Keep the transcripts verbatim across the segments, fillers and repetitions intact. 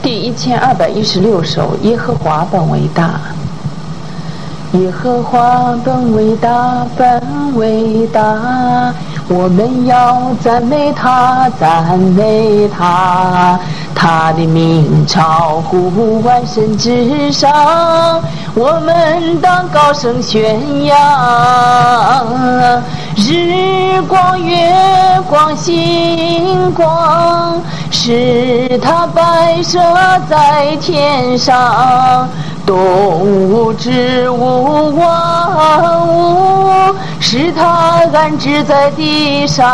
第一千二百一十六首，耶和华本为大。耶和华本为大，本为大，我们要赞美他，赞美他。他的名超乎万神之上，我们当高声宣扬。日光月光星光，使他摆设在天上，动物植物万物，使他安置在地上。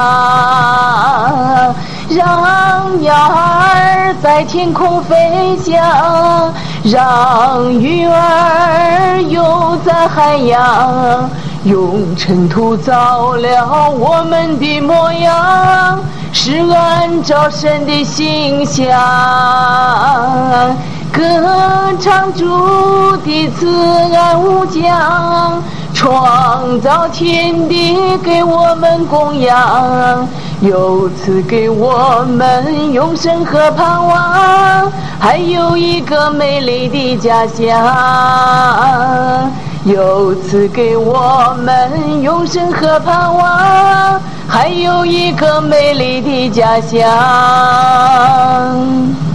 让鸟儿在天空飞翔，让鱼儿游在海洋，用尘土造了我们的模样，是按照神的形象。歌唱主的慈爱无疆，创造天地给我们供养，又赐给我们永生和盼望，还有一个美丽的家乡。又赐给我们永生和盼望，还有一个美丽的家乡。